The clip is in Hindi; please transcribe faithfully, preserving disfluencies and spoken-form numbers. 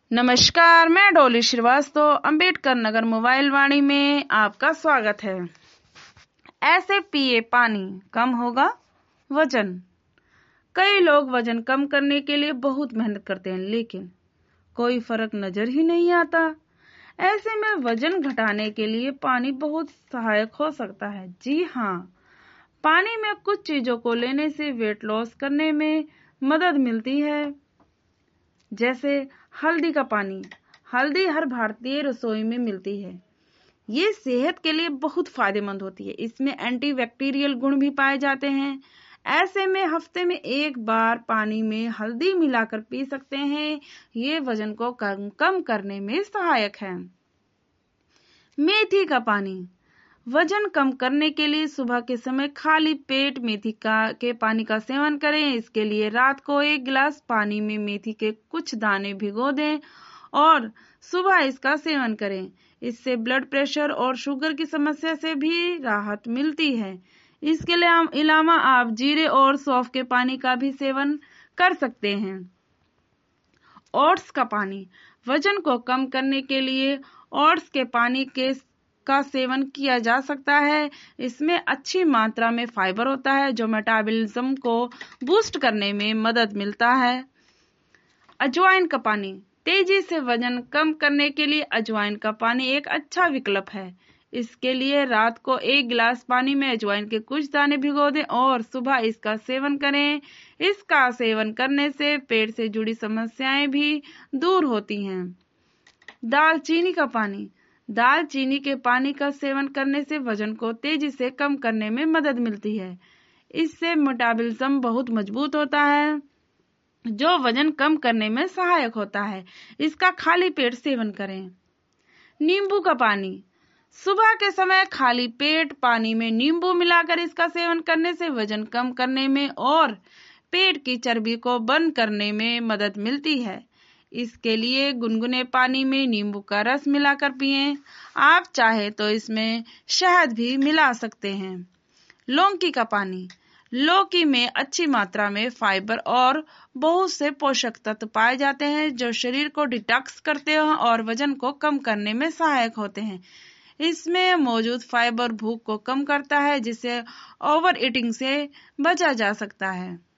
नमस्कार, मैं डोली श्रीवास्तव अंबेडकर नगर मोबाइल वाणी में आपका स्वागत है। ऐसे पिए पानी, कम होगा वजन। कई लोग वजन कम करने के लिए बहुत मेहनत करते हैं, लेकिन कोई फर्क नजर ही नहीं आता। ऐसे में वजन घटाने के लिए पानी बहुत सहायक हो सकता है। जी हाँ, पानी में कुछ चीजों को लेने से वेट लॉस करने में मदद मिलती है, जैसे हल्दी का पानी। हल्दी हर भारतीय रसोई में मिलती है। ये सेहत के लिए बहुत फायदेमंद होती है। इसमें एंटीबैक्टीरियल गुण भी पाए जाते हैं। ऐसे में हफ्ते में एक बार पानी में हल्दी मिलाकर पी सकते हैं। ये वजन को कम कम करने में सहायक है। मेथी का पानी। वजन कम करने के लिए सुबह के समय खाली पेट मेथी का के पानी का सेवन करें। इसके लिए रात को एक गिलास पानी में मेथी के कुछ दाने भिगो दें और सुबह इसका सेवन करें। इससे ब्लड प्रेशर और शुगर की समस्या से भी राहत मिलती है। इसके अलावा आप जीरे और सौंफ के पानी का भी सेवन कर सकते हैं। ओट्स का पानी। वजन को कम करने के लिए ओट्स के पानी के का सेवन किया जा सकता है। इसमें अच्छी मात्रा में फाइबर होता है, जो मेटाबॉलिज्म को बूस्ट करने में मदद मिलता है। अजवाइन का पानी। तेजी से वजन कम करने के लिए अजवाइन का पानी एक अच्छा विकल्प है। इसके लिए रात को एक गिलास पानी में अजवाइन के कुछ दाने भिगो दें और सुबह इसका सेवन करें। इसका सेवन करने से पेट से जुड़ी समस्याएं भी दूर होती हैं। दालचीनी का पानी। दालचीनी के पानी का सेवन करने से वजन को तेजी से कम करने में मदद मिलती है। इससे मेटाबॉलिज्म बहुत मजबूत होता है, जो वजन कम करने में सहायक होता है। इसका खाली पेट सेवन करें। नींबू का पानी। सुबह के समय खाली पेट पानी में नींबू मिलाकर इसका सेवन करने से वजन कम करने में और पेट की चर्बी को बंद करने में मदद मिलती है। इसके लिए गुनगुने पानी में नींबू का रस मिलाकर पिएं। आप चाहे तो इसमें शहद भी मिला सकते हैं। लौकी का पानी। लौकी में अच्छी मात्रा में फाइबर और बहुत से पोषक तत्व पाए जाते हैं, जो शरीर को डिटॉक्स करते हैं और वजन को कम करने में सहायक होते हैं। इसमें मौजूद फाइबर भूख को कम करता है, जिससे ओवर ईटिंग से बचा जा सकता है।